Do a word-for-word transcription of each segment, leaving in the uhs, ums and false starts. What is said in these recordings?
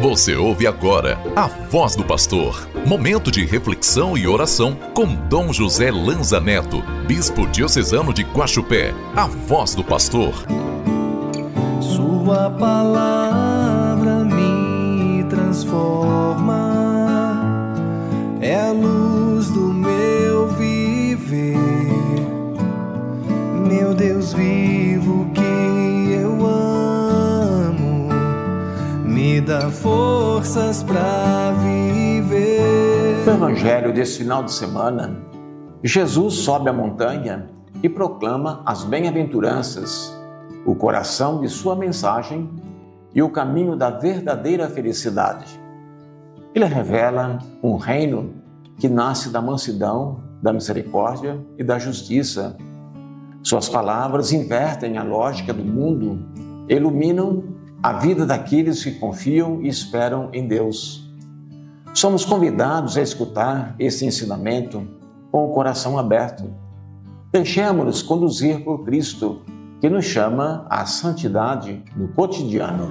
Você ouve agora a Voz do Pastor. Momento de reflexão e oração com Dom José Lanza Neto, Bispo Diocesano de Guaxupé. A Voz do Pastor. Sua palavra me transforma, é a luz do meu viver. Meu Deus vivo que eu amo, me dá forças para viver. No Evangelho desse final de semana, Jesus sobe a montanha e proclama as bem-aventuranças, o coração de sua mensagem e o caminho da verdadeira felicidade. Ele revela um reino que nasce da mansidão, da misericórdia e da justiça. Suas palavras invertem a lógica do mundo, iluminam a vida daqueles que confiam e esperam em Deus. Somos convidados a escutar esse ensinamento com o coração aberto. Deixemos-nos conduzir por Cristo, que nos chama à santidade no cotidiano.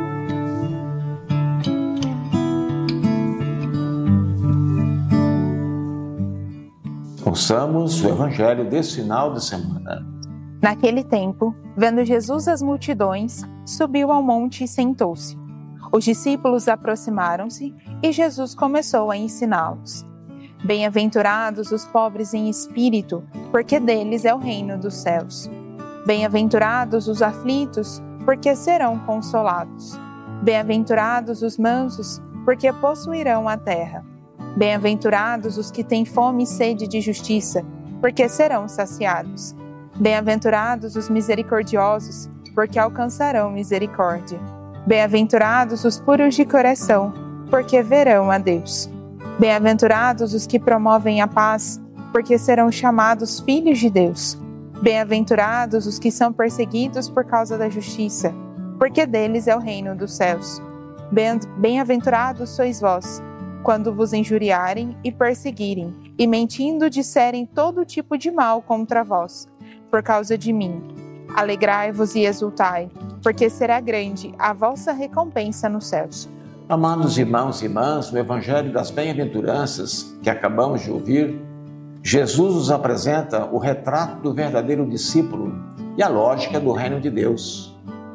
Ouçamos o Evangelho desse final de semana. Naquele tempo, vendo Jesus as multidões, subiu ao monte e sentou-se. Os discípulos aproximaram-se e Jesus começou a ensiná-los. Bem-aventurados os pobres em espírito, porque deles é o reino dos céus. Bem-aventurados os aflitos, porque serão consolados. Bem-aventurados os mansos, porque possuirão a terra. Bem-aventurados os que têm fome e sede de justiça, porque serão saciados. Bem-aventurados os misericordiosos, porque alcançarão misericórdia. Bem-aventurados os puros de coração, porque verão a Deus. Bem-aventurados os que promovem a paz, porque serão chamados filhos de Deus. Bem-aventurados os que são perseguidos por causa da justiça, porque deles é o reino dos céus. Bem-aventurados sois vós, quando vos injuriarem e perseguirem, e mentindo disserem todo tipo de mal contra vós, por causa de mim. Alegrai-vos e exultai, porque será grande a vossa recompensa nos céus. Amados irmãos e irmãs, no Evangelho das Bem-aventuranças que acabamos de ouvir, Jesus nos apresenta o retrato do verdadeiro discípulo e a lógica do reino de Deus.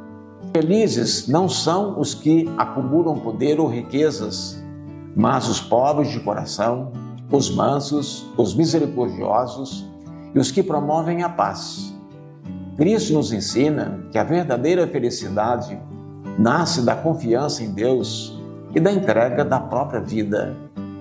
Felizes não são os que acumulam poder ou riquezas, mas os pobres de coração, os mansos, os misericordiosos e os que promovem a paz. Cristo nos ensina que a verdadeira felicidade nasce da confiança em Deus e da entrega da própria vida.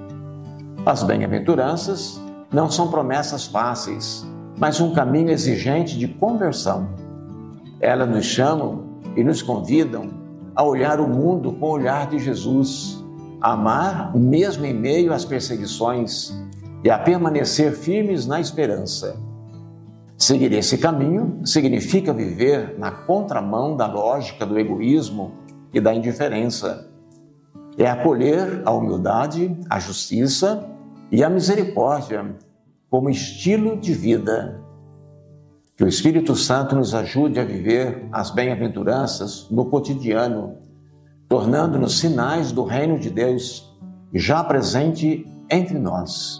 As bem-aventuranças não são promessas fáceis, mas um caminho exigente de conversão. Elas nos chamam e nos convidam a olhar o mundo com o olhar de Jesus, a amar mesmo em meio às perseguições e a permanecer firmes na esperança. Seguir esse caminho significa viver na contramão da lógica do egoísmo e da indiferença. É acolher a humildade, a justiça e a misericórdia como estilo de vida. Que o Espírito Santo nos ajude a viver as bem-aventuranças no cotidiano, tornando-nos sinais do reino de Deus já presente entre nós.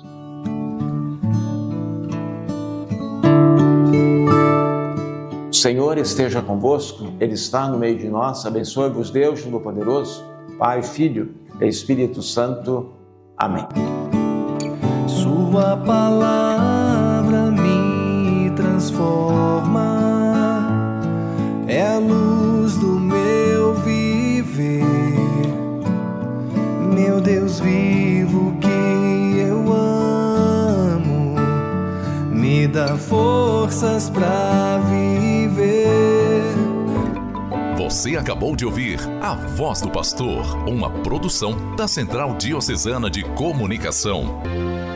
O Senhor esteja convosco, Ele está no meio de nós. Abençoe-vos Deus Todo-Poderoso, Pai, Filho e Espírito Santo. Amém. Sua palavra me transforma, é a luz do meu viver. Meu Deus vivo que eu amo, me dá forças para viver. Você acabou de ouvir A Voz do Pastor, uma produção da Central Diocesana de Comunicação.